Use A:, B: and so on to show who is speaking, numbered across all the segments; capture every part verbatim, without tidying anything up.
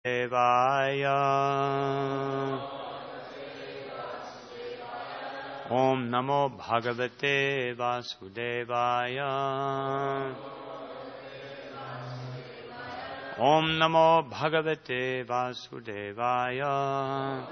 A: Devaya. Om Namo Bhagavate Vasudevaya. Om Namo Bhagavate Vasudevaya.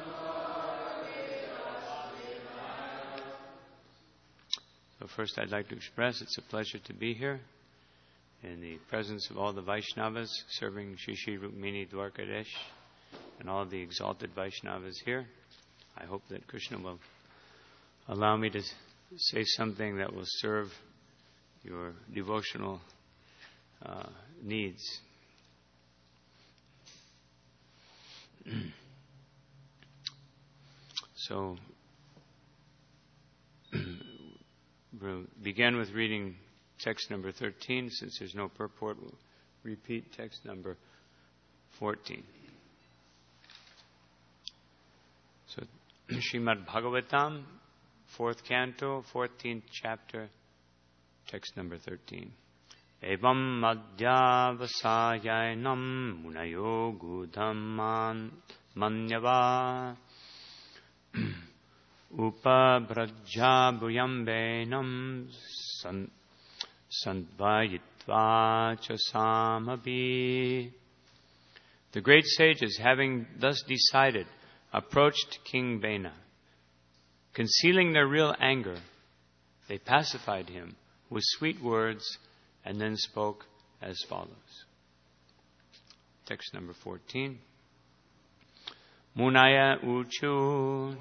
A: So first I'd like to express it's a pleasure to be here in the presence of all the Vaishnavas serving Shri Shri Rukmini Dwarkadesh and all the exalted Vaishnavas here. I hope that Krishna will allow me to say something that will serve your devotional uh, needs. So, we'll begin with reading text number thirteen. Since there's no purport, we'll repeat text number fourteen. So, Srimad Bhagavatam, fourth canto, fourteenth chapter, text number thirteen. Evam madhyavasayainam munayo gudhamman manyava upabrajja bhuyambenam sandvayitva cha samabi. The great sages, having thus decided, approached King Vena. Concealing their real anger, they pacified him with sweet words and then spoke as follows. Text number fourteen. Munaya uchu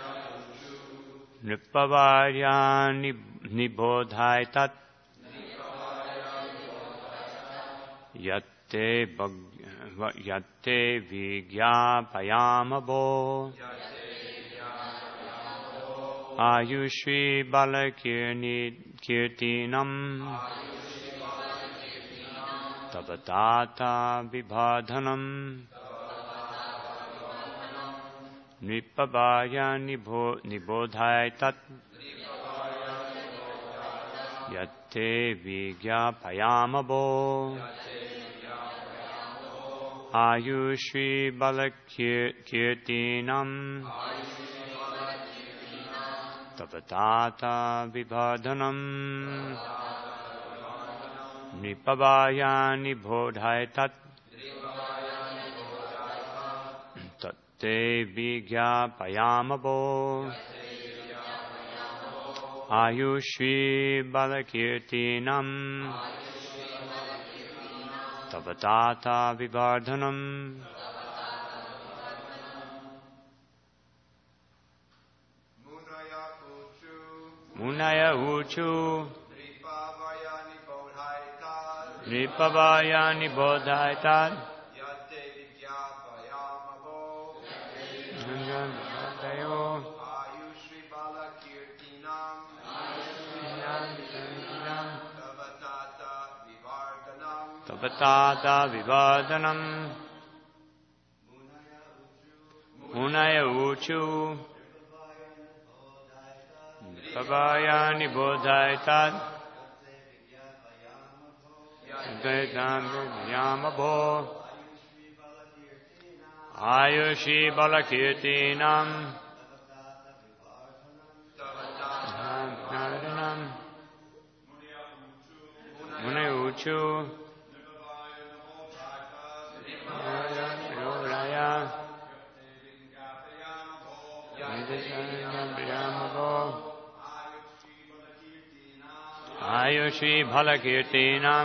A: nripavarya nibodhaitat yatte yatte vigyapayamabo Ayushri balakirtinam tavatata vibhadhanam nipabhaya nibodhaitat yatte vigyapayamabo Ayushri balakirtinam tavatata vibhadhanam nipabhaya nibodhaitat tatte vigyapayamabo Ayushri balakirtinam tavatata vibhadhanam. Munaya uchu Nripavaya nibodhaitat Yatte vigyapayamabo Ayushri balakirtinam Tavatata vibhadhanam Tavatata vibhadhanam. Munaya uchu Nripavaya nibodhaitat Yamabo Ayushi balakirtinam Naranam Munayuchu Yoraya Yamabo Ayushi balakirtinam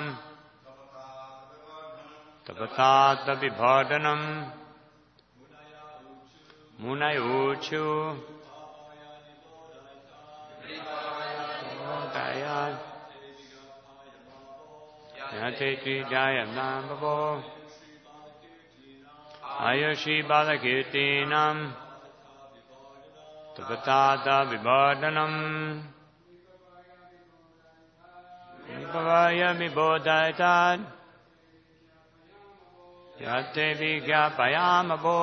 A: tavatata vibhadhanam. Munayuchu Dayat Yate Jayamnambabo Ayushi balakirtinam tavatata vibhadhanam. Nipavaya vibodhaitat Yatte vigyapayamabo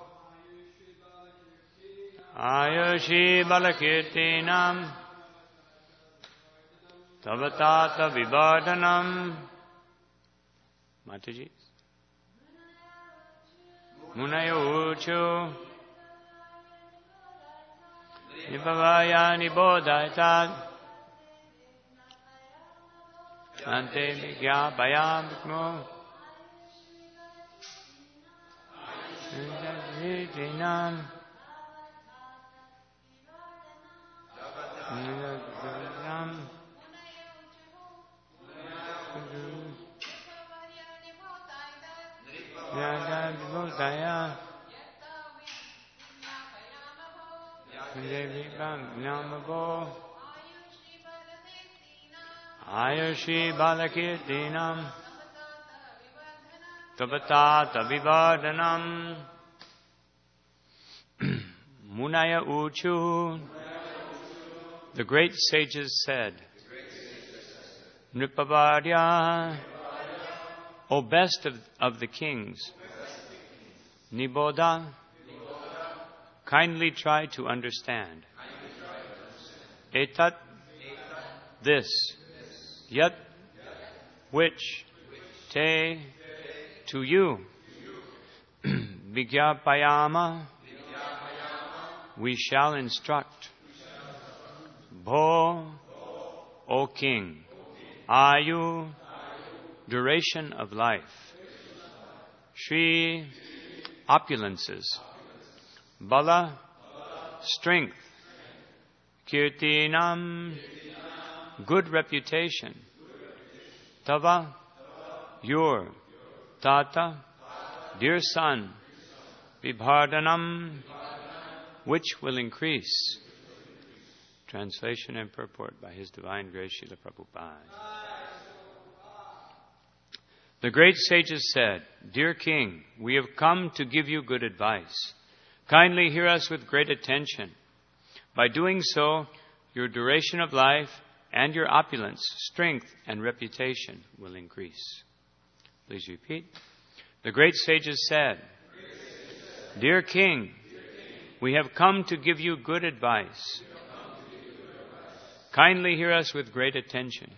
A: Ayushi balakirtinam tavatata vibhadhanam. Mataji. Munaya Uchu Nipavaya Nibodaitat Ante Vigya Bayam Bhikmo Vidinam Vidinam Yada Vibhodaya Devi Namabo Ayushi Balakirtinam Tavatata Vivardhanam Munaya Uchu. The great sages said, Nripavarya, O best of, of the kings, Niboda, kindly try to understand. Etat, this. Yat, which. Te, to you. Vigyapayama, we shall instruct. Bho, O king. Ayu, duration of life. Shri, opulences. Bala, strength. Kirtinam, good reputation. Tava, your. Tata, dear son. Vibhardhanam, which will increase. Translation and purport by His Divine Grace Srila Prabhupada. The great sages said, Dear King, we have come to give you good advice. Kindly hear us with great attention. By doing so, your duration of life and your opulence, strength, and reputation will increase. Please repeat. The great sages said, Dear King, we have come to give you good advice. Kindly hear us with great attention.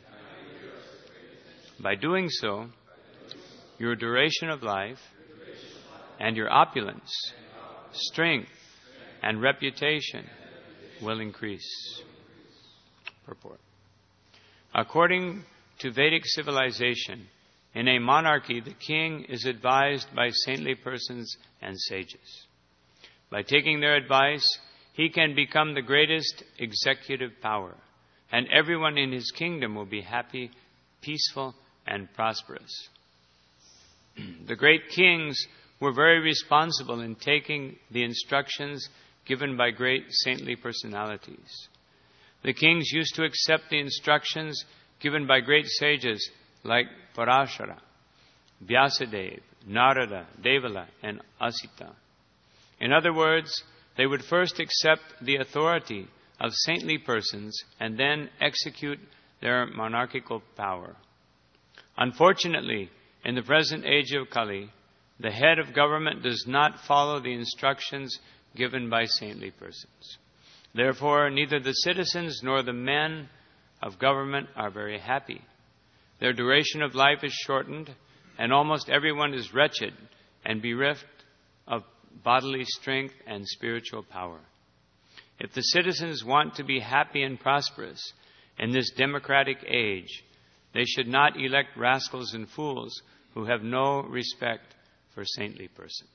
A: By doing so, your duration of life and your opulence, strength, and reputation will increase. Purport. According to Vedic civilization, in a monarchy, the king is advised by saintly persons and sages. By taking their advice, he can become the greatest executive power, and everyone in his kingdom will be happy, peaceful, and prosperous. The great kings were very responsible in taking the instructions given by great saintly personalities. The kings used to accept the instructions given by great sages like Parashara, Vyasadeva, Narada, Devala, and Asita. In other words, they would first accept the authority of saintly persons and then execute their monarchical power. Unfortunately, in the present age of Kali, the head of government does not follow the instructions given by saintly persons. Therefore, neither the citizens nor the men of government are very happy. Their duration of life is shortened, and almost everyone is wretched and bereft of bodily strength and spiritual power. If the citizens want to be happy and prosperous in this democratic age, they should not elect rascals and fools who have no respect for saintly persons.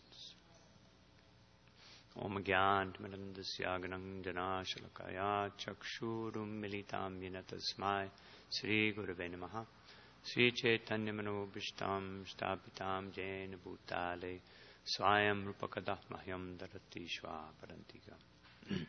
A: Om Gyanatmirandasya Ganang Jana Shalakaya Chakshurum Militam Yinatasmai Sri Gurave Namaha Sri Chaitanya Manobhishtam Shtapitam Jaina Bhutale Swayam Rupakadah Mahyam Darati Shva Parantika.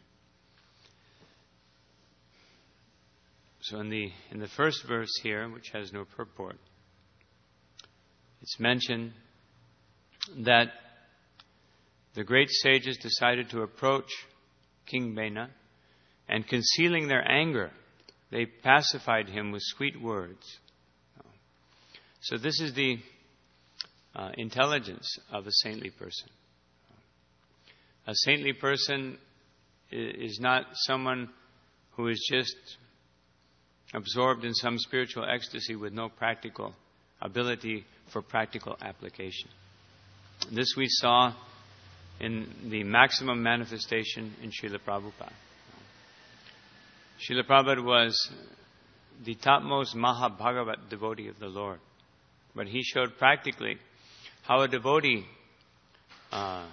A: So in the in the first verse here, which has no purport, it's mentioned that the great sages decided to approach King Bena, and concealing their anger, they pacified him with sweet words. So this is the uh, intelligence of a saintly person. A saintly person is not someone who is just absorbed in some spiritual ecstasy with no practical ability for practical application. This we saw in the maximum manifestation in Srila Prabhupada. Srila Prabhupada was the topmost Mahabhagavat devotee of the Lord. But he showed practically how a devotee uh,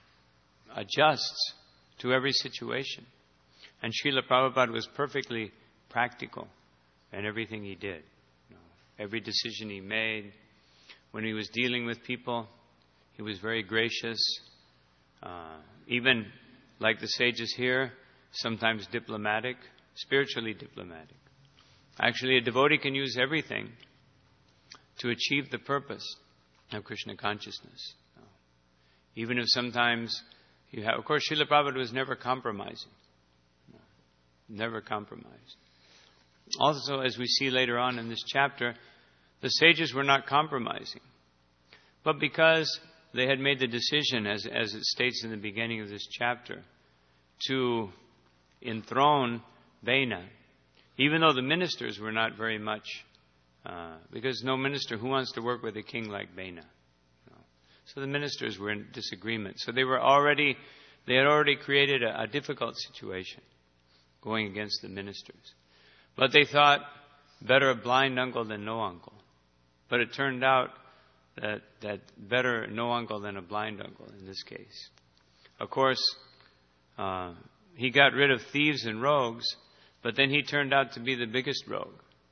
A: adjusts to every situation. And Srila Prabhupada was perfectly practical in everything he did. You know, every decision he made. When he was dealing with people, he was very gracious. Uh, even like the sages here, sometimes diplomatic, spiritually diplomatic. Actually, a devotee can use everything to achieve the purpose of Krishna consciousness. Even if sometimes you have... Of course, Srila Prabhupada was never compromising. Never compromised. Also, as we see later on in this chapter, the sages were not compromising. But because they had made the decision, as, as it states in the beginning of this chapter, to enthrone Bena, even though the ministers were not very much, uh, because no minister, who wants to work with a king like Bena? No. So the ministers were in disagreement. So they were already, they had already created a, a difficult situation going against the ministers. But they thought, better a blind uncle than no uncle. But it turned out that, that better no uncle than a blind uncle in this case. Of course, uh, he got rid of thieves and rogues, but then he turned out to be the biggest rogue.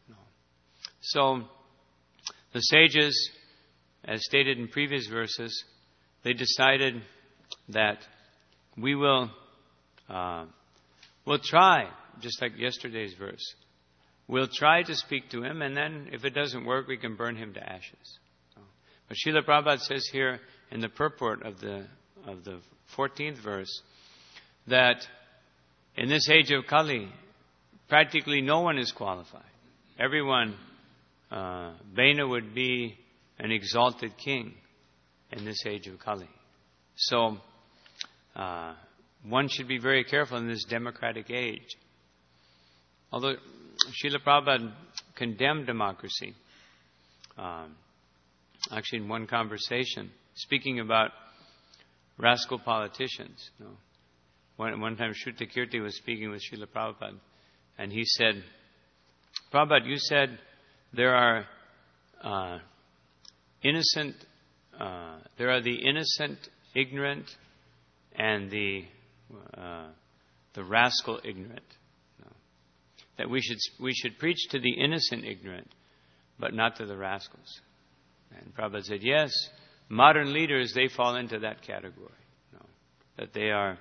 A: So, the sages, as stated in previous verses, they decided that we will uh, we'll try, just like yesterday's verse. We'll try to speak to him, and then if it doesn't work, we can burn him to ashes. But Srila Prabhupada says here in the purport of the of the fourteenth verse that in this age of Kali, practically no one is qualified. Everyone, uh, Bena would be an exalted king in this age of Kali. So, uh, one should be very careful in this democratic age. Although Srila Prabhupada condemned democracy, um, actually in one conversation, speaking about rascal politicians. You know, one, one time Shruta Kirti was speaking with Srila Prabhupada, and he said, Prabhupada, you said there are uh, innocent, uh, there are the innocent, ignorant, and the uh, the rascal ignorant. No. That we should we should preach to the innocent ignorant, but not to the rascals. And Prabhupada said, yes, modern leaders, they fall into that category. No. That they are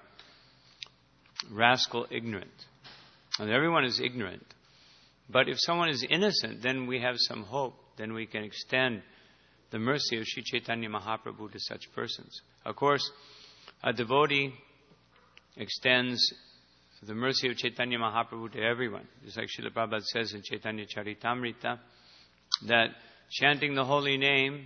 A: rascal ignorant. And everyone is ignorant. But if someone is innocent, then we have some hope. Then we can extend the mercy of Sri Chaitanya Mahaprabhu to such persons. Of course, a devotee extends the mercy of Chaitanya Mahaprabhu to everyone. Just like Srila Prabhupada says in Chaitanya Charitamrita, that chanting the holy name,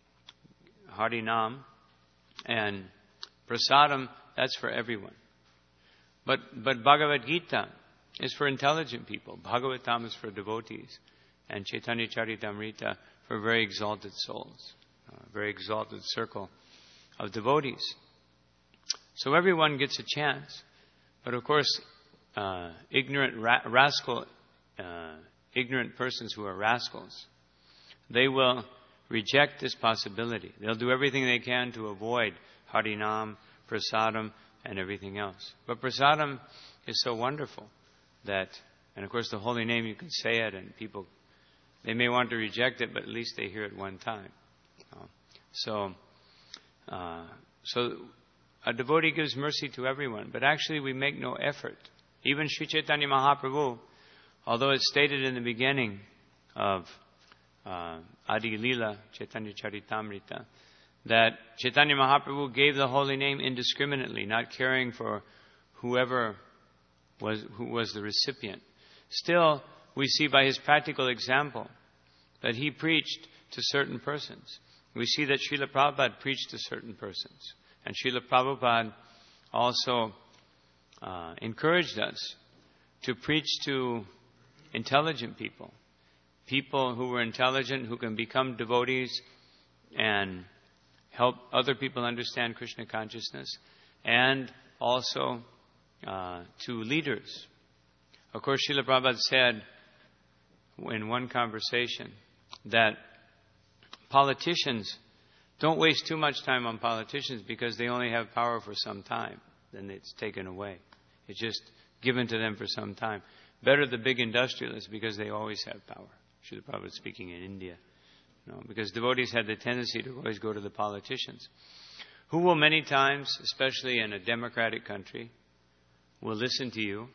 A: Harinam, and Prasadam, that's for everyone. But but Bhagavad Gita is for intelligent people. Bhagavatam is for devotees. And Chaitanya Charitamrita for very exalted souls. A very exalted circle of devotees. So everyone gets a chance. But of course, uh, ignorant, ra- rascal, uh, ignorant persons who are rascals, they will reject this possibility. They'll do everything they can to avoid Harinam, Prasadam, and everything else. But Prasadam is so wonderful that, and of course the holy name, you can say it and people, they may want to reject it, but at least they hear it one time. Uh, so, uh, so a devotee gives mercy to everyone, but actually we make no effort. Even Sri Chaitanya Mahaprabhu, although it's stated in the beginning of uh, Adi Lila, Chaitanya Charitamrita, that Chaitanya Mahaprabhu gave the holy name indiscriminately, not caring for whoever was who was the recipient. Still, we see by his practical example that he preached to certain persons. We see that Srila Prabhupada preached to certain persons. And Srila Prabhupada also uh, encouraged us to preach to intelligent people. People who were intelligent, who can become devotees and help other people understand Krishna consciousness, and also uh, to leaders. Of course, Srila Prabhupada said in one conversation that politicians, don't waste too much time on politicians because they only have power for some time. Then it's taken away. It's just given to them for some time. Better the big industrialists because they always have power. Srila Prabhupada speaking in India. You know, because devotees had the tendency to always go to the politicians, who will many times, especially in a democratic country, will listen to you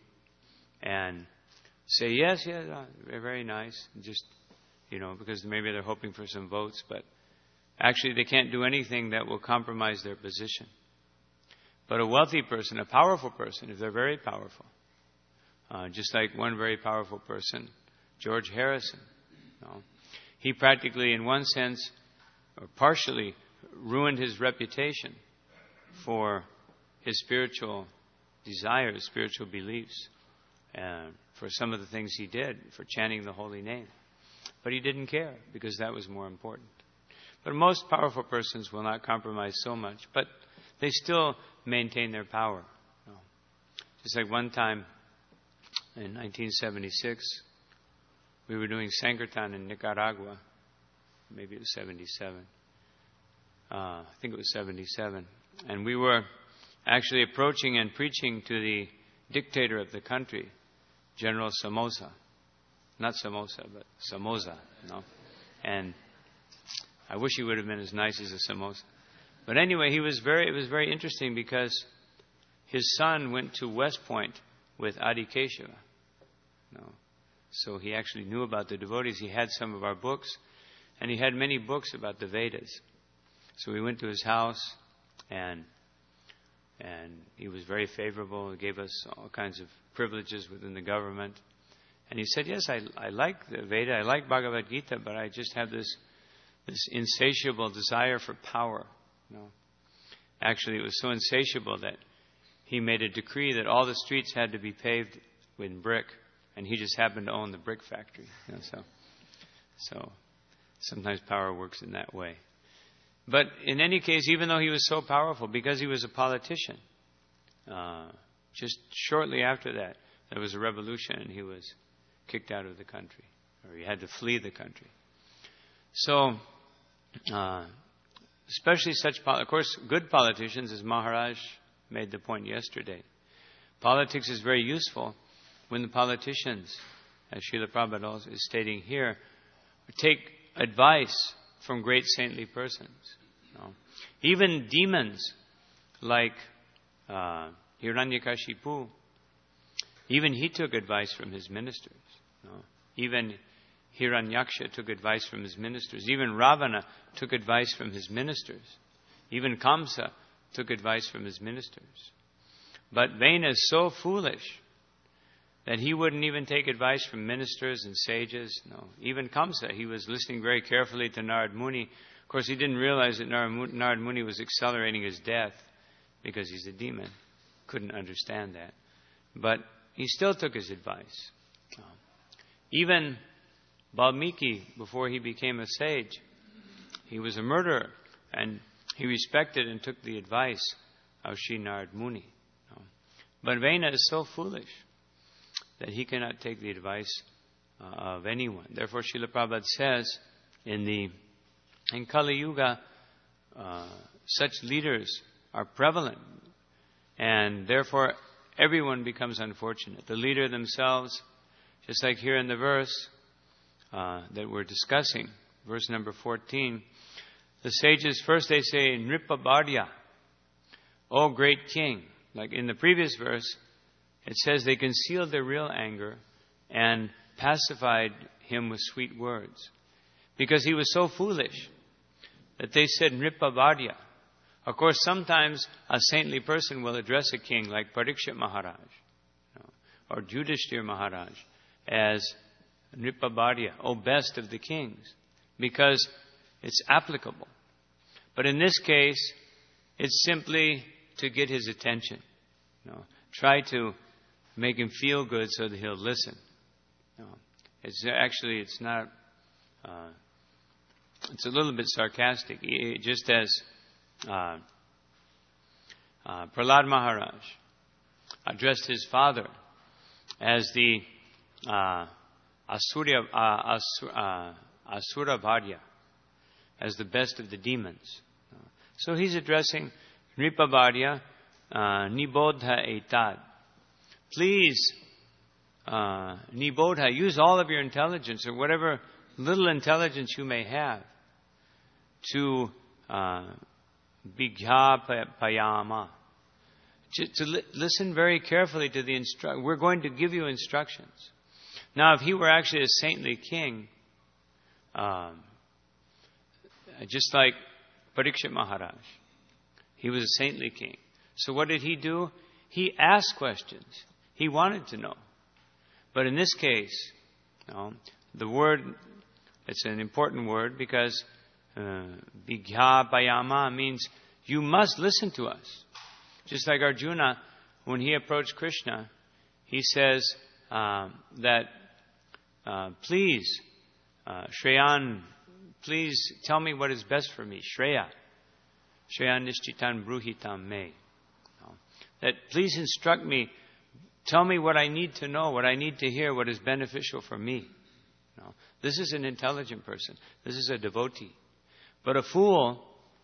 A: and say, yes, yes, uh, very nice. Just, you know, because maybe they're hoping for some votes, but actually they can't do anything that will compromise their position. But a wealthy person, a powerful person, if they're very powerful, uh, just like one very powerful person, George Harrison, you know, he practically, in one sense, or partially, ruined his reputation for his spiritual desires, spiritual beliefs, uh, for some of the things he did, for chanting the holy name. But he didn't care, because that was more important. But most powerful persons will not compromise so much, but they still maintain their power. You know. Just like one time in nineteen seventy-six, we were doing Sankirtan in Nicaragua. Maybe it was seventy-seven. Uh, I think it was seventy-seven. And we were actually approaching and preaching to the dictator of the country, General Somoza. Not Somoza, but Somoza, you know. And I wish he would have been as nice as a samosa. But anyway, he was very. It was very interesting because his son went to West Point with Adi Keshava. You know. So he actually knew about the devotees. He had some of our books, and he had many books about the Vedas. So we went to his house, and and he was very favorable. He gave us all kinds of privileges within the government. And he said, yes, I, I like the Veda, I like Bhagavad Gita, but I just have this this insatiable desire for power. You know. Actually, it was so insatiable that he made a decree that all the streets had to be paved with brick. And he just happened to own the brick factory. You know, so, so sometimes power works in that way. But in any case, even though he was so powerful, because he was a politician, uh, just shortly after that, there was a revolution and he was kicked out of the country, or he had to flee the country. So, uh, especially such, of course, good politicians, as Maharaj made the point yesterday. Politics is very useful when the politicians, as Srila Prabhupada is stating here, take advice from great saintly persons. You know. Even demons like uh, Hiranyakashipu, even he took advice from his ministers. You know. Even Hiranyaksha took advice from his ministers. Even Ravana took advice from his ministers. Even Kamsa took advice from his ministers. But Vena is so foolish that he wouldn't even take advice from ministers and sages. No, even Kamsa, he was listening very carefully to Narad Muni. Of course, he didn't realize that Narad Muni was accelerating his death because he's a demon. Couldn't understand that. But he still took his advice. Even Valmiki, before he became a sage, he was a murderer, and he respected and took the advice of Sri Narad Muni. But Vena is so foolish that he cannot take the advice uh, of anyone. Therefore, Srila Prabhupada says, in the in Kali Yuga, uh, such leaders are prevalent, and therefore everyone becomes unfortunate. The leader themselves, just like here in the verse uh, that we're discussing, verse number fourteen, the sages first they say, Nripabhadya, O great king. Like in the previous verse, it says they concealed their real anger and pacified him with sweet words. Because he was so foolish that they said Nripabhadya. Of course, sometimes a saintly person will address a king like Parikshit Maharaj, you know, or Yudhishthira Maharaj as Nripabhadya, O best of the kings, because it's applicable. But in this case, it's simply to get his attention. You know, try to make him feel good so that he'll listen. You know, it's actually, it's not, uh, it's a little bit sarcastic. Just as uh, uh, Prahlad Maharaj addressed his father as the uh, Asurya, uh, Asur, uh, Asura Bharya, as the best of the demons. So he's addressing Nripa Bharya, uh, Nibodha Etad. Please, uh, Nibodha, use all of your intelligence, or whatever little intelligence you may have, to uh, Bigha Payama. To, to li- listen very carefully to the instru- We're going to give you instructions. Now, if he were actually a saintly king, um, just like Parikshit Maharaj, he was a saintly king. So what did he do? He asked questions. He wanted to know. But in this case, you know, the word, it's an important word because Bigha Payama means you must listen to us. Just like Arjuna, when he approached Krishna, he says um, that, uh, please, uh, Shreyan, please tell me what is best for me. Shreya. Shreya nishchitan bruhitam me. That please instruct me. Tell me what I need to know, what I need to hear, what is beneficial for me. No. This is an intelligent person. This is a devotee. But a fool,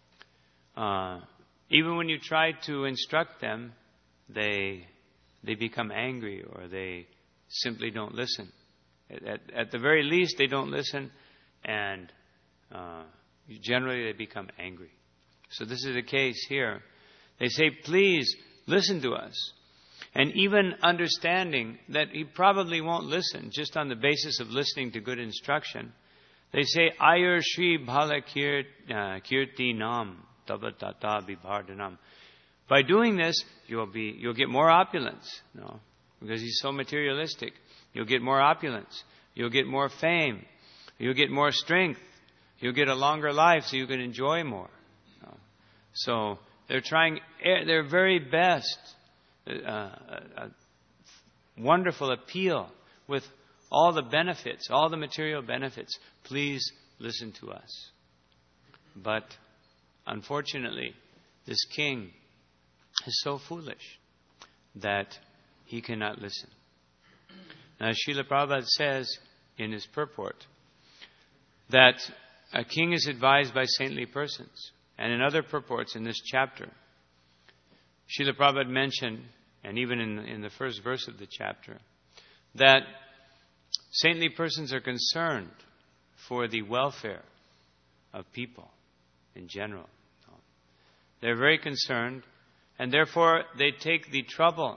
A: uh, even when you try to instruct them, they they become angry, or they simply don't listen. At, at, at the very least, they don't listen, and uh, generally they become angry. So this is the case here. They say, please listen to us. And even understanding that he probably won't listen, just on the basis of listening to good instruction, they say, Ayur Shri Bhala Kirti Nam Tavatata Vibhardanam. By doing this, you'll be you'll get more opulence, you know, because he's so materialistic. You'll get more opulence. You'll get more fame. You'll get more strength. You'll get a longer life so you can enjoy more. You know. So they're trying their very best, uh, a wonderful appeal with all the benefits, all the material benefits. Please listen to us. But unfortunately, this king is so foolish that he cannot listen. Now, Srila Prabhupada says in his purport that a king is advised by saintly persons. And in other purports in this chapter, Srila Prabhupada mentioned, and even in, in the first verse of the chapter, that saintly persons are concerned for the welfare of people in general. They're very concerned, and therefore they take the trouble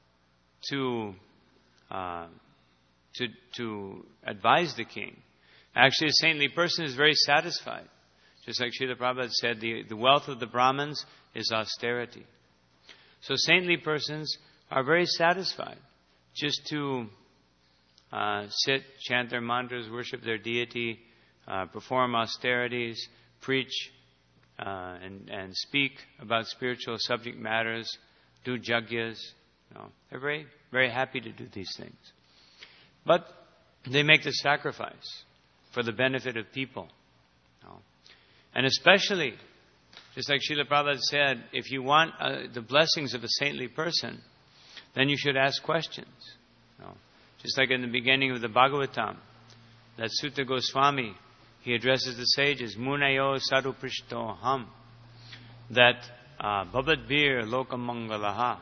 A: to uh, to to advise the king. Actually, a saintly person is very satisfied. Just like Srila Prabhupada said, the, the wealth of the Brahmins is austerity. So saintly persons are very satisfied just to uh, sit, chant their mantras, worship their deity, uh, perform austerities, preach, uh, and, and speak about spiritual subject matters, do yagyas. You know, they're very, very happy to do these things. But they make the sacrifice for the benefit of people. You know. And especially, just like Srila Prabhupada said, if you want uh, the blessings of a saintly person, then you should ask questions. You know. Just like in the beginning of the Bhagavatam, that Sutta Goswami, he addresses the sages, Munayo Sadhu Prishto Ham, that Bhavadbir Lokamangalaha,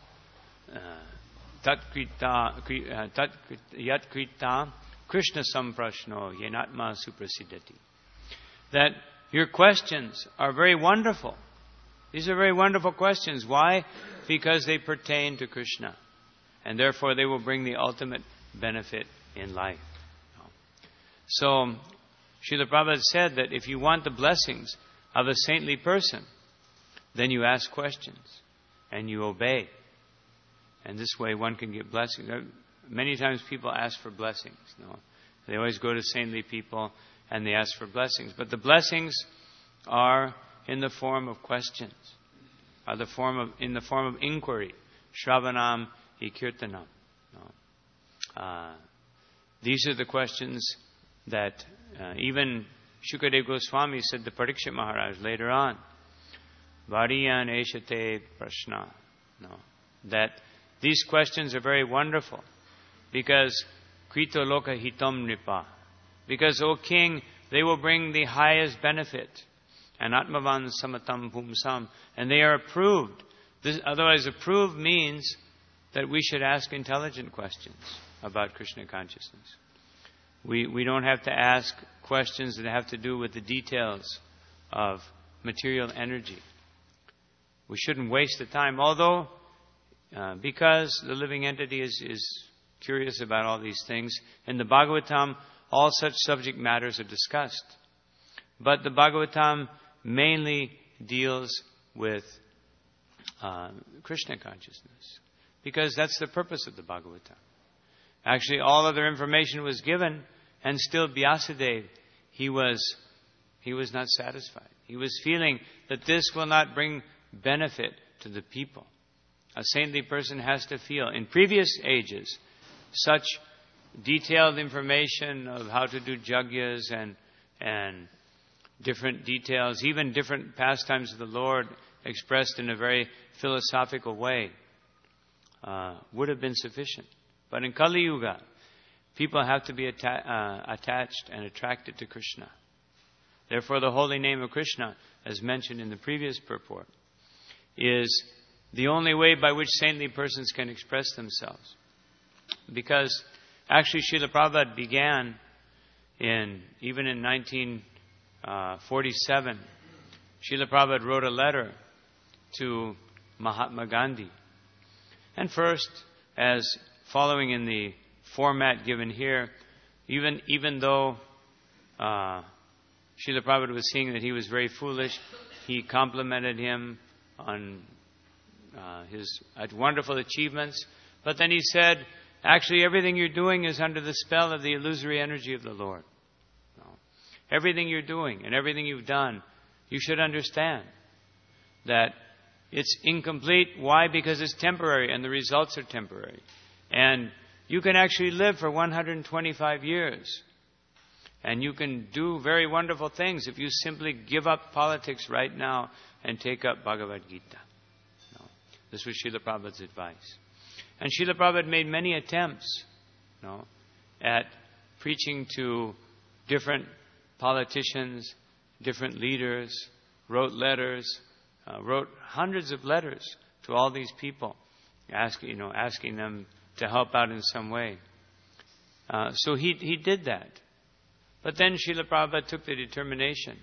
A: Tat Yat Krita Krishna Samprashno Yenatma Suprasidati. That your questions are very wonderful. These are very wonderful questions. Why? Because they pertain to Krishna. And therefore they will bring the ultimate benefit in life. So, Srila Prabhupada said that if you want the blessings of a saintly person, then you ask questions and you obey. And this way one can get blessings. Many times people ask for blessings. You know? They always go to saintly people and they ask for blessings. But the blessings are in the form of questions, are the form of in the form of inquiry. Shravanam hi kirtanam. No. Uh, these are the questions that uh, even Shukadeva Goswami said to Parikshit Maharaj later on. Variyan eshate prashna. No. That these questions are very wonderful because Krito loka hitam nipa. Because, O king, they will bring the highest benefit. And atmavan samatam pumsam. And they are approved. This, otherwise, approved means that we should ask intelligent questions about Krishna consciousness. We, we don't have to ask questions that have to do with the details of material energy. We shouldn't waste the time, although uh, because the living entity is, is curious about all these things. In the Bhagavatam, all such subject matters are discussed. But the Bhagavatam mainly deals with uh, Krishna consciousness, because that's the purpose of the Bhagavatam. Actually, all other information was given, and still Vyasadeva, he was, he was not satisfied. He was feeling that this will not bring benefit to the people. A saintly person has to feel. In previous ages, such detailed information of how to do yagyas and and different details, even different pastimes of the Lord expressed in a very philosophical way, uh, would have been sufficient. But in Kali Yuga, people have to be atta- uh, attached and attracted to Krishna. Therefore, the holy name of Krishna, as mentioned in the previous purport, is the only way by which saintly persons can express themselves. Because actually Srila Prabhupada began in, even in nineteen forty-seven, Srila Prabhupada wrote a letter to Mahatma Gandhi. And first, as following in the format given here, even, even though uh, Srila Prabhupada was seeing that he was very foolish, he complimented him on uh, his uh, wonderful achievements. But then he said, actually, everything you're doing is under the spell of the illusory energy of the Lord. No. Everything you're doing and everything you've done, you should understand that it's incomplete. Why? Because it's temporary and the results are temporary. And you can actually live for one hundred twenty-five years. And you can do very wonderful things if you simply give up politics right now and take up Bhagavad Gita. No. This was Srila Prabhupada's advice. And Srila Prabhupada made many attempts no, at preaching to different politicians, different leaders, wrote letters, uh, wrote hundreds of letters to all these people, asking, you know, asking them to help out in some way. Uh, so he he did that. But then Srila Prabhupada took the determination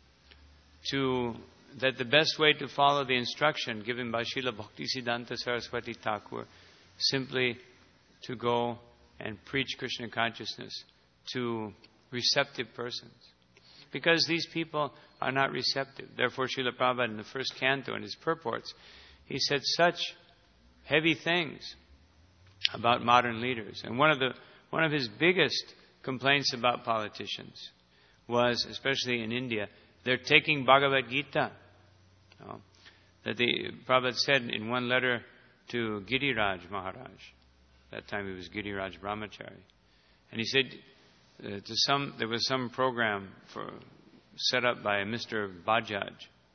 A: to that the best way to follow the instruction given by Srila Bhaktisiddhanta Saraswati Thakur, simply to go and preach Krishna consciousness to receptive persons. Because these people are not receptive. Therefore, Srila Prabhupada in the first canto in his purports, he said such heavy things about modern leaders. And one of the one of his biggest complaints about politicians was, especially in India, they're taking Bhagavad Gita. You know, that the Prabhupada said in one letter to Giriraj Maharaj, that time he was Giriraj Brahmachari, and he said uh, to some there was some program for set up by Mister Bajaj.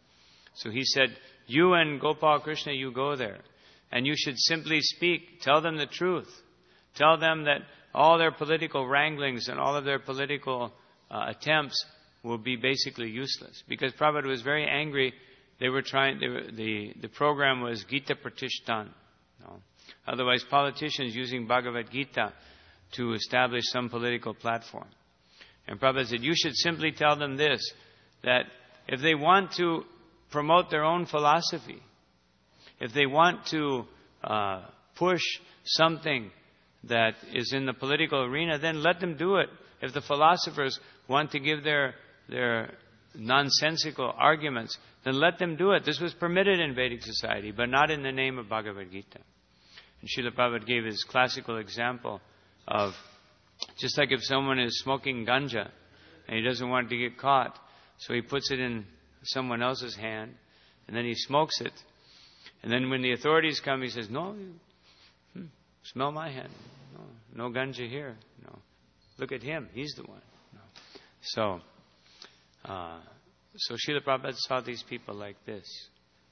A: So he said, you and Gopal Krishna, you go there, and you should simply speak, tell them the truth, tell them that all their political wranglings and all of their political uh, attempts will be basically useless. Because Prabhupada was very angry. They were trying. They were, the the program was Gita Pratishtan. No. Otherwise, politicians using Bhagavad Gita to establish some political platform. And Prabhupada said, you should simply tell them this, that if they want to promote their own philosophy, if they want to uh, push something that is in the political arena, then let them do it. If the philosophers want to give their their nonsensical arguments, then let them do it. This was permitted in Vedic society, but not in the name of Bhagavad Gita. And Srila Prabhupada gave his classical example of, just like if someone is smoking ganja and he doesn't want it to get caught, so he puts it in someone else's hand and then he smokes it. And then when the authorities come, he says, no, hmm, smell my hand. No, no ganja here. No, look at him. He's the one. No. So, uh, so Srila Prabhupada saw these people like this.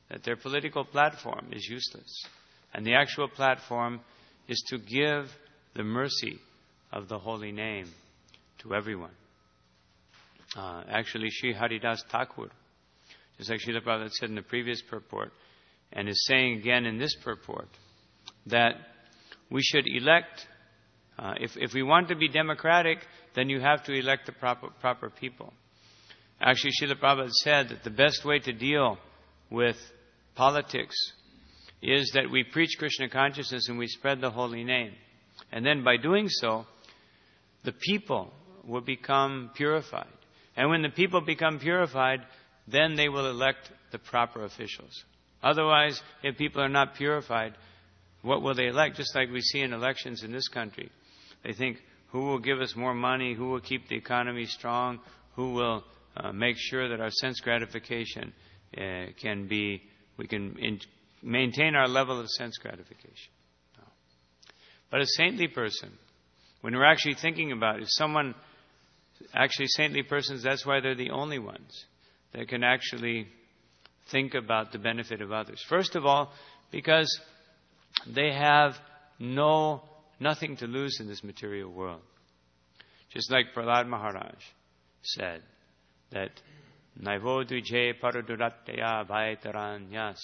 A: that their political platform is useless. And the actual platform is to give the mercy of the holy name to everyone. Uh, actually, Sri Haridas Thakur, just like Srila Prabhupada said in the previous purport, and is saying again in this purport, that we should elect, uh, if, if we want to be democratic, then you have to elect the proper, proper people. Actually, Srila Prabhupada said that the best way to deal with politics is that we preach Krishna consciousness and we spread the holy name. And then by doing so, the people will become purified. And when the people become purified, then they will elect the proper officials. Otherwise, if people are not purified, what will they elect? Just like we see in elections in this country. They think, who will give us more money? Who will keep the economy strong? Who will uh, make sure that our sense gratification uh, can be, we can in, maintain our level of sense gratification. No. But a saintly person, when we're actually thinking about it, if someone, actually saintly persons, that's why they're the only ones that can actually think about the benefit of others. First of all, because they have no nothing to lose in this material world. Just like Prahlad Maharaj said that Naivo duje paraduratya bhaitaranyas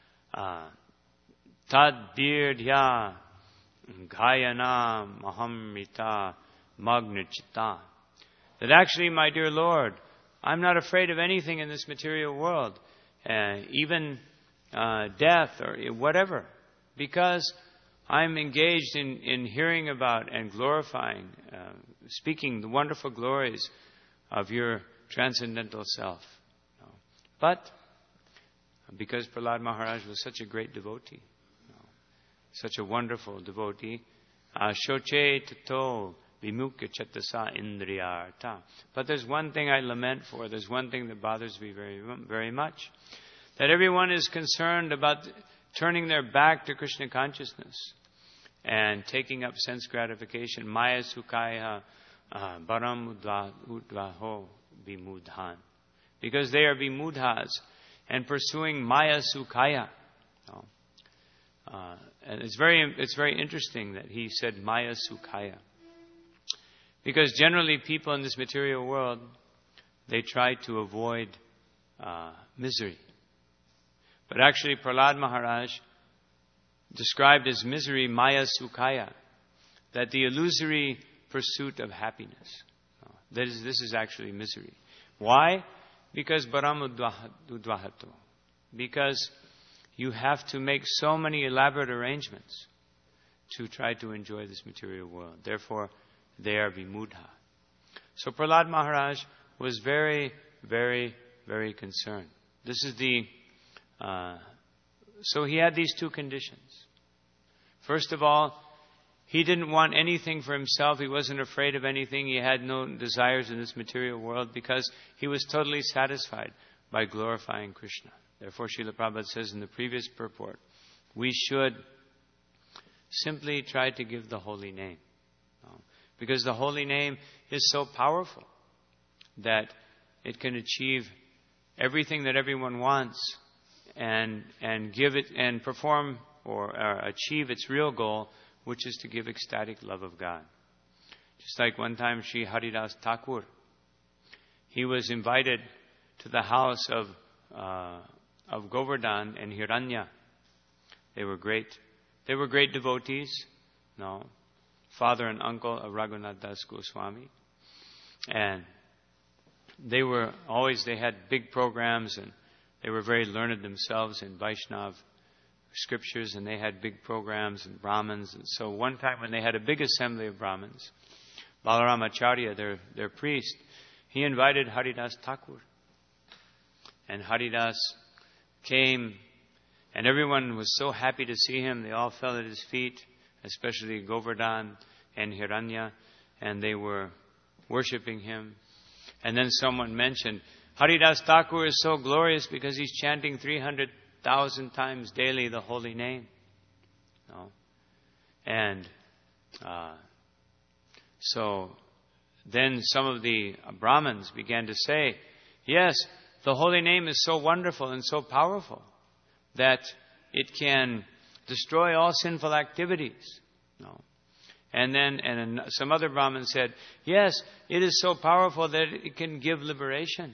A: tad birdya gayana mahamrita magnachita. That actually, my dear Lord, I'm not afraid of anything in this material world, uh, even uh, death or whatever, because I'm engaged in, in hearing about and glorifying, uh, speaking the wonderful glories of your transcendental self. No. But because Prahlad Maharaj was such a great devotee, no, such a wonderful devotee, shoche tato vimukya chetasa indriyartha. But there's one thing I lament for, there's one thing that bothers me very, very much, that everyone is concerned about turning their back to Krishna consciousness and taking up sense gratification. Maya sukhaya baram udvaho vimudhan. Because they are vimudhas and pursuing Maya sukhaya. No. Uh, and it's very, it's very interesting that he said Maya sukhaya. Because generally people in this material world, they try to avoid uh, misery. But actually Prahlad Maharaj described as misery Maya sukhaya, that the illusory pursuit of happiness. That is, this is actually misery. Why? Because baram udvahato. Because you have to make so many elaborate arrangements to try to enjoy this material world. Therefore, they are vimudha. So Prahlad Maharaj was very, very, very concerned. This is the... Uh, so he had these two conditions. First of all, he didn't want anything for himself. He wasn't afraid of anything. He had no desires in this material world because he was totally satisfied by glorifying Krishna. Therefore, Srila Prabhupada says in the previous purport, we should simply try to give the holy name. Because the holy name is so powerful that it can achieve everything that everyone wants and and give it and perform or uh, achieve its real goal, which is to give ecstatic love of God. Just like one time Sri Haridas Thakur, he was invited to the house of uh, of Govardhan and Hiranya. They were great. They were great devotees. No, father and uncle of Raghunath Das Goswami, and they were always. They had big programs, and they were very learned themselves in Vaishnav scriptures, and they had big programs and Brahmins. And so one time when they had a big assembly of Brahmins, Balaram Acharya, their, their priest, he invited Haridas Thakur. And Haridas came, and everyone was so happy to see him. They all fell at his feet, especially Govardhan and Hiranya, and they were worshipping him. And then someone mentioned, Haridas Thakur is so glorious because he's chanting three hundred thousand times daily the holy name. No. And uh, so then some of the Brahmins began to say, yes, the holy name is so wonderful and so powerful, that it can destroy all sinful activities. No. And then and some other Brahmin said, yes, it is so powerful that it can give liberation.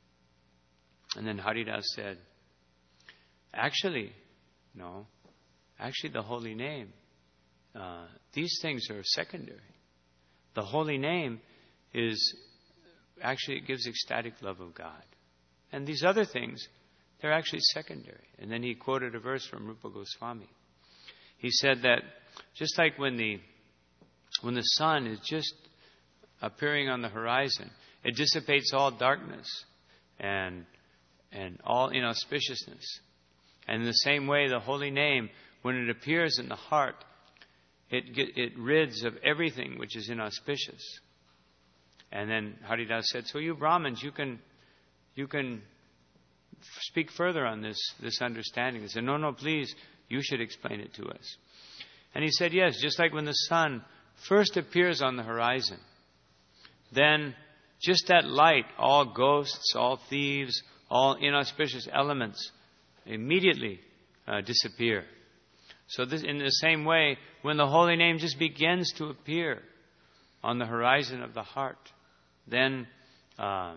A: And then Haridas said, actually, no, actually the holy name, uh, these things are secondary. The holy name is, actually it gives ecstatic love of God. And these other things, they're actually secondary. And then he quoted a verse from Rupa Goswami. He said that just like when the when the sun is just appearing on the horizon, it dissipates all darkness and and all inauspiciousness. And in the same way, the holy name, when it appears in the heart, it it rids of everything which is inauspicious. And then Haridas said, so you Brahmins, you can you can speak further on this, this understanding. He said, no, no, please, you should explain it to us. And he said, yes, just like when the sun first appears on the horizon, then just that light, all ghosts, all thieves, all inauspicious elements immediately uh, disappear. So this, in the same way, when the holy name just begins to appear on the horizon of the heart, then uh,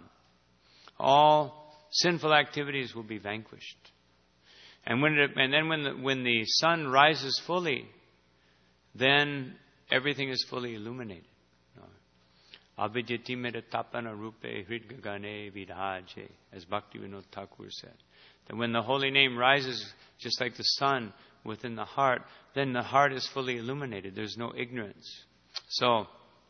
A: all sinful activities will be vanquished. And when it, and then when the, when the sun rises fully, then everything is fully illuminated. Abhidyati mera tapana rupe hridgagane vidhaje, as Bhaktivinoda Thakur said. That when the holy name rises, just like the sun within the heart, then the heart is fully illuminated. There's no ignorance. So,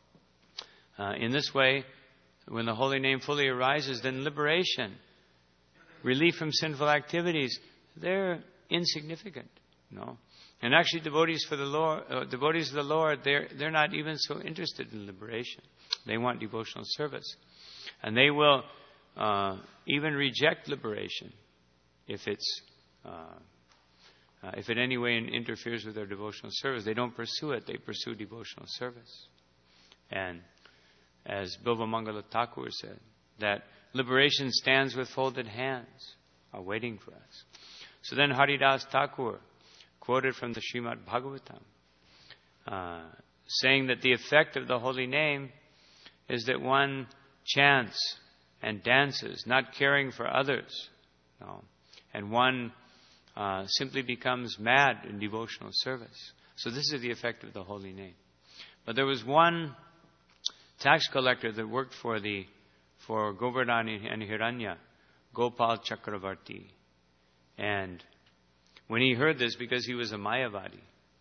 A: uh, in this way, when the holy name fully arises, then liberation, relief from sinful activities, they're insignificant. No. And actually, devotees for the Lord, uh, devotees of the Lord, they're they're not even so interested in liberation. They want devotional service, and they will uh, even reject liberation if it's uh, uh, if it in any way interferes with their devotional service. They don't pursue it; they pursue devotional service. And as Bilvamangala Thakur said, that liberation stands with folded hands, are waiting for us. So then Haridas Thakur quoted from the Srimad Bhagavatam, uh, saying that the effect of the holy name is that one chants and dances, not caring for others, no, and one uh, simply becomes mad in devotional service. So this is the effect of the holy name. But there was one tax collector that worked for the for Govardhan and Hiranya, Gopal Chakravarti, and when he heard this, because he was a Mayavadi,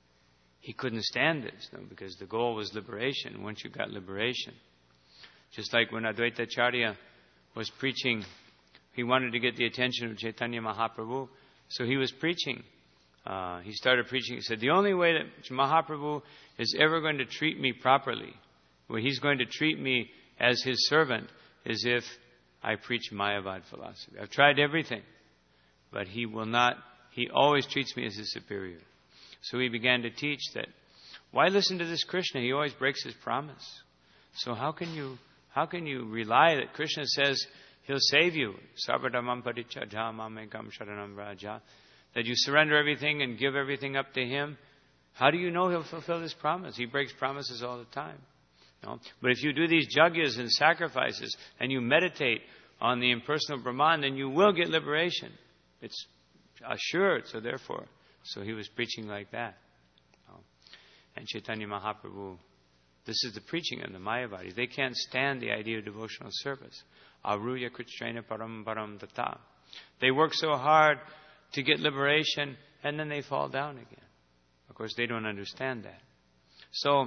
A: he couldn't stand this, no, because the goal was liberation. Once you got liberation, just like when Advaita Acharya was preaching, he wanted to get the attention of Chaitanya Mahaprabhu, so he was preaching. Uh, he started preaching. He said, the only way that Mahaprabhu is ever going to treat me properly, where he's going to treat me as his servant, is if I preach Mayavad philosophy. I've tried everything, but he will not. He always treats me as his superior. So he began to teach that, why listen to this Krishna? He always breaks his promise. So how can you how can you rely that Krishna says he'll save you? Sarvadhamam parichadha mamekam sharanam raja. That you surrender everything and give everything up to him. How do you know he'll fulfill his promise? He breaks promises all the time. No? But if you do these yagyas and sacrifices and you meditate on the impersonal Brahman, then you will get liberation. It's assured, so therefore, so he was preaching like that. Oh. And Chaitanya Mahaprabhu, this is the preaching of the Mayavadis. They can't stand the idea of devotional service. Avruya kritrena param param tata. They work so hard to get liberation, and then they fall down again. Of course, they don't understand that. So,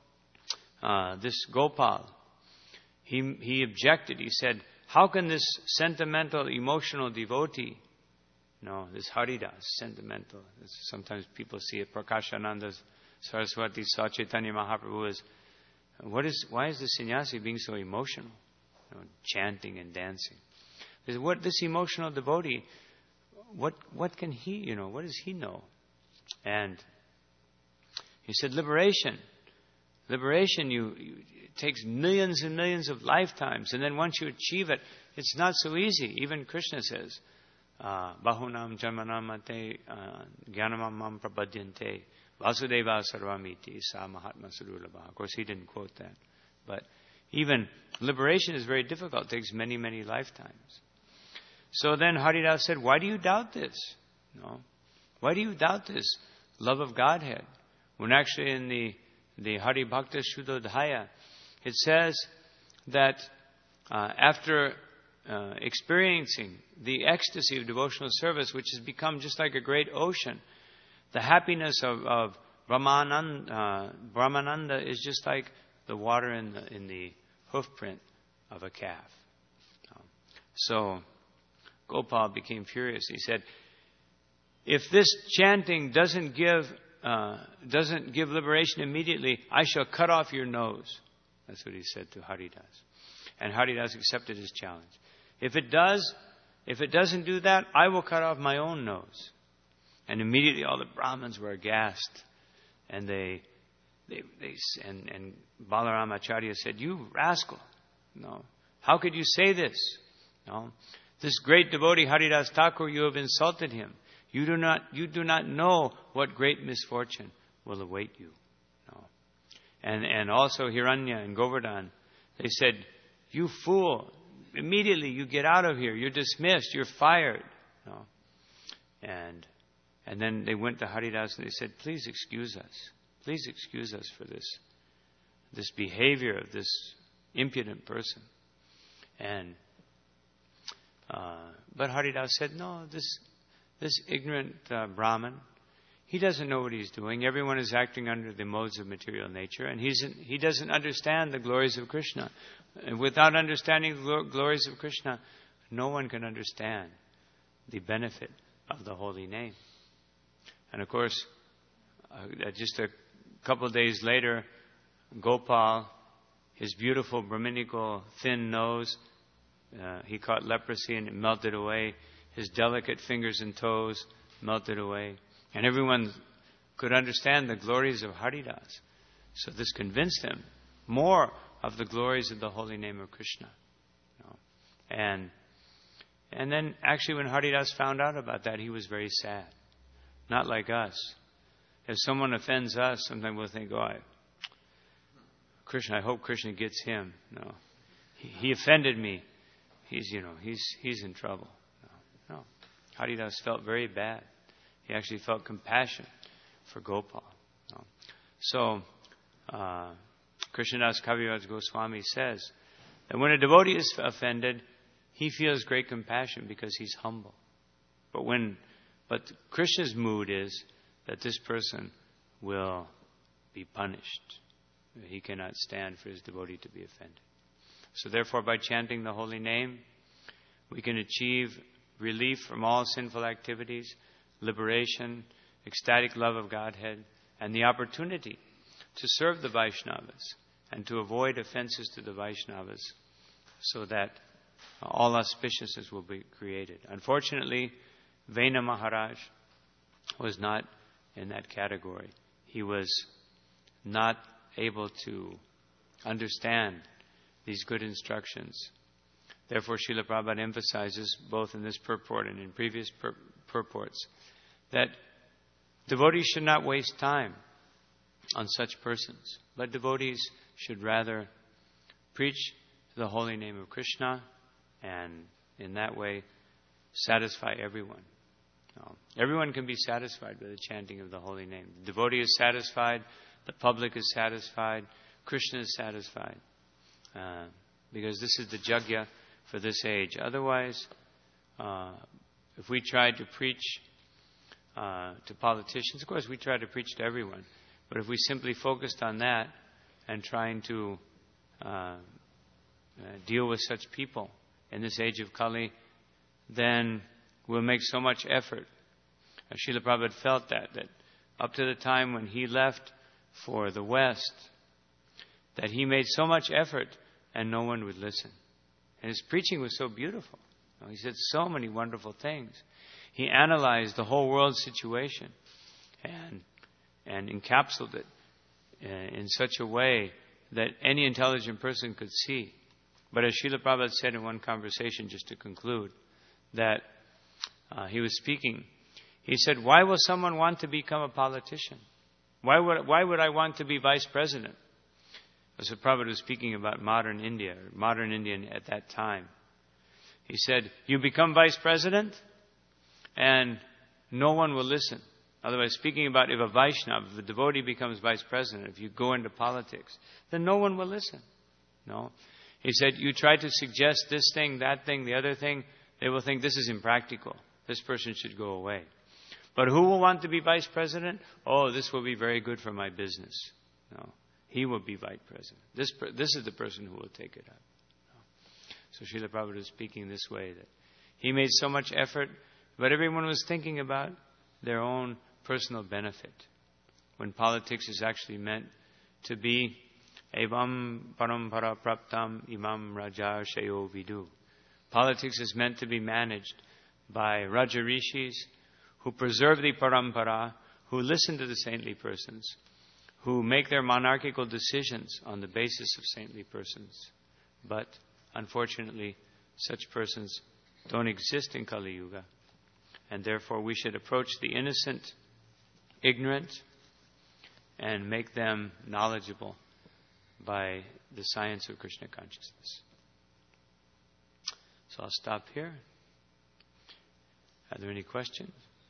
A: uh, this Gopal, he he objected. He said, how can this sentimental, emotional devotee, no, this Haridas, sentimental. Sometimes people see it. Prakashananda Saraswati saw Chaitanya Mahaprabhu as, what is, why is the sannyasi being so emotional? You know, chanting and dancing. Said, what, this emotional devotee, what, what can he, you know, what does he know? And he said, liberation. Liberation, you, you, it takes millions and millions of lifetimes. And then once you achieve it, it's not so easy. Even Krishna says, Bahunam Janmanamate Jnanamam Prapadyante Vasudeva Sarvamiti Sa Mahatma Sadurlabha. Of course, he didn't quote that. But even liberation is very difficult. It takes many, many lifetimes. So then Haridas said, why do you doubt this? No. Why do you doubt this love of Godhead? When actually in the, the Hari Bhakta Shuddhodhaya, it says that uh, after uh, experiencing the ecstasy of devotional service, which has become just like a great ocean, the happiness of, of Brahmananda, uh, Brahmananda is just like the water in the, in the hoofprint of a calf. So Gopal became furious. He said, if this chanting doesn't give uh, doesn't give liberation immediately, I shall cut off your nose. That's what he said to Haridas. And Haridas accepted his challenge. If it does, if it doesn't do that, I will cut off my own nose. And immediately all the Brahmins were aghast. And they They, they, and, and Balaram Acharya said, you rascal, no, how could you say this? No, this great devotee Haridas Thakur, you have insulted him. You do not, you do not know what great misfortune will await you. No, and and also Hiranya and Govardhan, they said, you fool, immediately you get out of here. You're dismissed. You're fired. No, and and then they went to Haridas and they said, please excuse us. Please excuse us for this, this behavior of this impudent person. And uh, but Haridas said, no, this this ignorant uh, Brahmin, he doesn't know what he's doing. Everyone is acting under the modes of material nature, and he's he doesn't understand the glories of Krishna. And without understanding the glories of Krishna, no one can understand the benefit of the holy name. And of course, uh, just a couple of days later, Gopal, his beautiful Brahminical thin nose, uh, he caught leprosy and it melted away. His delicate fingers and toes melted away. And everyone could understand the glories of Haridas. So this convinced him more of the glories of the holy name of Krishna. You know? And and then actually when Haridas found out about that, he was very sad. Not like us. If someone offends us, sometimes we'll think, oh, I, Krishna, I hope Krishna gets him. No. He, he offended me. He's, you know, he's he's in trouble. No. no. Haridas felt very bad. He actually felt compassion for Gopal. No. So, uh, Krishnadas Kaviraj Goswami says that when a devotee is offended, he feels great compassion because he's humble. But when, but Krishna's mood is that this person will be punished. He cannot stand for his devotee to be offended. So therefore, by chanting the holy name, we can achieve relief from all sinful activities, liberation, ecstatic love of Godhead, and the opportunity to serve the Vaishnavas and to avoid offenses to the Vaishnavas so that all auspiciousness will be created. Unfortunately, Vena Maharaj was not in that category. He was not able to understand these good instructions. Therefore, Srila Prabhupada emphasizes, both in this purport and in previous pur- purports, that devotees should not waste time on such persons, but devotees should rather preach the holy name of Krishna and in that way satisfy everyone. No. Everyone can be satisfied by the chanting of the holy name. The devotee is satisfied, the public is satisfied, Krishna is satisfied. Uh, because this is the yajna for this age. Otherwise, uh, if we tried to preach uh, to politicians, of course we try to preach to everyone, but if we simply focused on that and trying to uh, uh, deal with such people in this age of Kali, then we'll make so much effort. Uh, Srila Prabhupada felt that, that up to the time when he left for the West, that he made so much effort and no one would listen. And his preaching was so beautiful. You know, he said so many wonderful things. He analyzed the whole world situation and and encapsulated it uh, in such a way that any intelligent person could see. But as Srila Prabhupada said in one conversation, just to conclude, that uh, he was speaking. He said, why will someone want to become a politician? Why would, why would I want to be vice president? So Prabhupada was speaking about modern India, modern Indian at that time. He said, you become vice president and no one will listen. Otherwise, speaking about if a Vaishnava, if a devotee becomes vice president, if you go into politics, then no one will listen. No. He said, you try to suggest this thing, that thing, the other thing, they will think this is impractical. This person should go away. But who will want to be vice president? Oh, this will be very good for my business. No. He will be vice president. This this is the person who will take it up. No. So Srila Prabhupada is speaking this way, that he made so much effort, but everyone was thinking about their own personal benefit. When politics is actually meant to be evam parampara praptam imam raja shayo vidu. Politics is meant to be managed by Raja Rishis who preserve the parampara, who listen to the saintly persons, who make their monarchical decisions on the basis of saintly persons. But unfortunately, such persons don't exist in Kali Yuga. And therefore we should approach the innocent, ignorant, and make them knowledgeable by the science of Krishna consciousness. So I'll stop here. Are there any questions?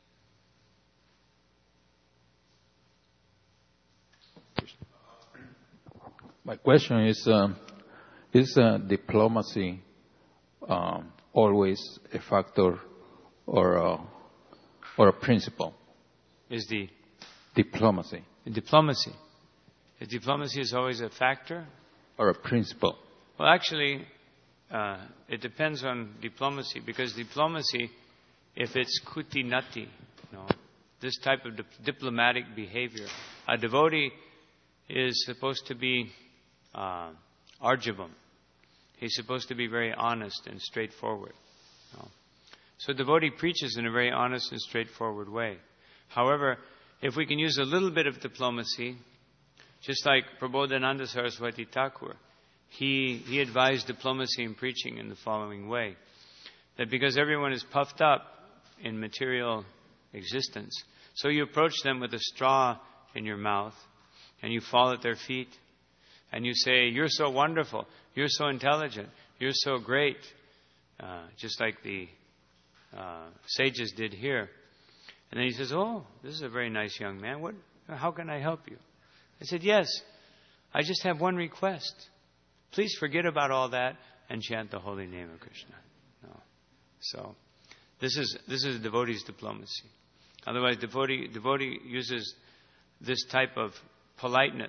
B: My question is, uh, is uh, diplomacy um, always a factor or a, or a principle?
A: Is the
B: diplomacy.
A: Diplomacy. Is diplomacy is always a factor?
B: Or a principle?
A: Well, actually, uh, it depends on diplomacy, because diplomacy, if it's kuti nati, you know, this type of dip- diplomatic behavior, a devotee is supposed to be uh, arjavam. He's supposed to be very honest and straightforward. You know. So a devotee preaches in a very honest and straightforward way. However, if we can use a little bit of diplomacy, just like Prabodhananda Saraswati Thakur, he, he advised diplomacy in preaching in the following way. That because everyone is puffed up in material existence, so you approach them with a straw in your mouth, and you fall at their feet, and you say, you're so wonderful, you're so intelligent, you're so great, uh, just like the uh, sages did here. And then he says, oh, this is a very nice young man. What? How can I help you? I said, yes, I just have one request. Please forget about all that and chant the holy name of Krishna. No. So, this is this is devotee's diplomacy. Otherwise, devotee devotee uses this type of politeness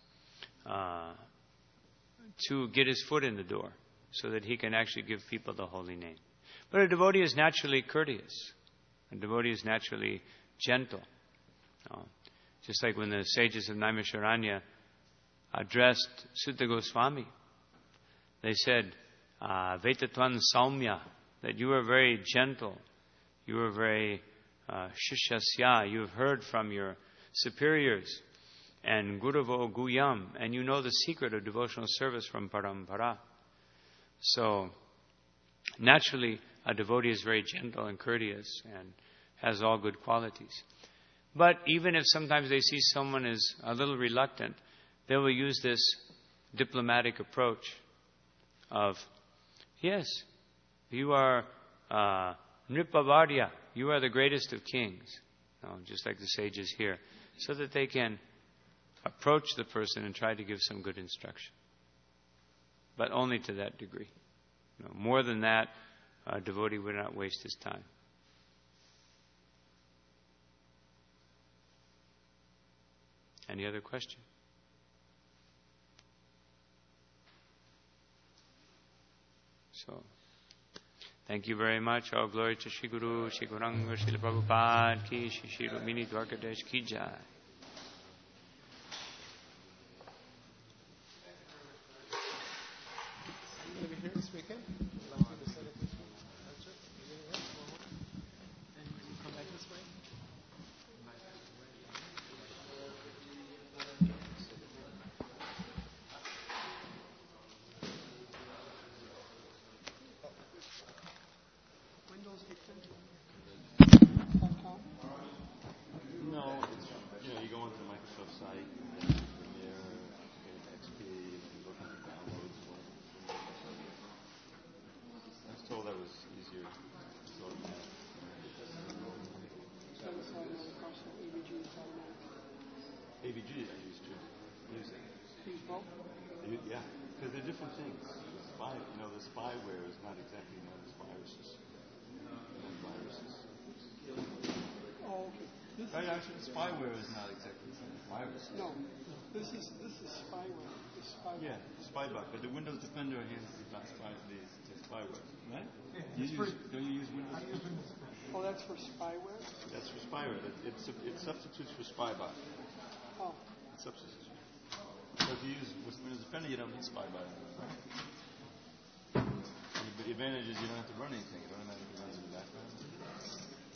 A: uh, to get his foot in the door, so that he can actually give people the holy name. But a devotee is naturally courteous. A devotee is naturally gentle. Uh, just like when the sages of Naimisharanya addressed Sutta Goswami, they said, uh, Vetatvan Saumya, that you are very gentle, you are very uh, Shishasya, you have heard from your superiors, and Guravo Guyam, and you know the secret of devotional service from Parampara. So, naturally, a devotee is very gentle and courteous and has all good qualities. But even if sometimes they see someone is a little reluctant, they will use this diplomatic approach of, yes, you are uh, Nripavarya, you are the greatest of kings, you know, just like the sages here, so that they can approach the person and try to give some good instruction. But only to that degree. You know, more than that, a devotee would not waste his time. Any other question? So, thank you very much. All glory to Shri Guru, Shri Gauranga, Srila Prabhupada ki, Shri Shri Rumini Dwarkadesh ki jai.
C: A V G I used to use it.
D: Use both?
C: You- Yeah, because they're different things. The spy, you know, the spyware is not exactly known as viruses. And viruses.
D: Oh, okay. This
C: Right, actually, spyware is not exactly the same as viruses.
D: No, this is this is spyware. This spyware.
C: Yeah, spybot, but the Windows Defender handles not spy, the, the spyware, right? You use, don't you use Windows Defender?
D: Oh, that's for spyware.
C: That's for spyware. It, it, it substitutes for spybot.
D: Oh,
C: It substitutes. So if you use Windows Defender, you don't need spybot. Right? The advantage is you don't have to run anything. It automatically runs in the background.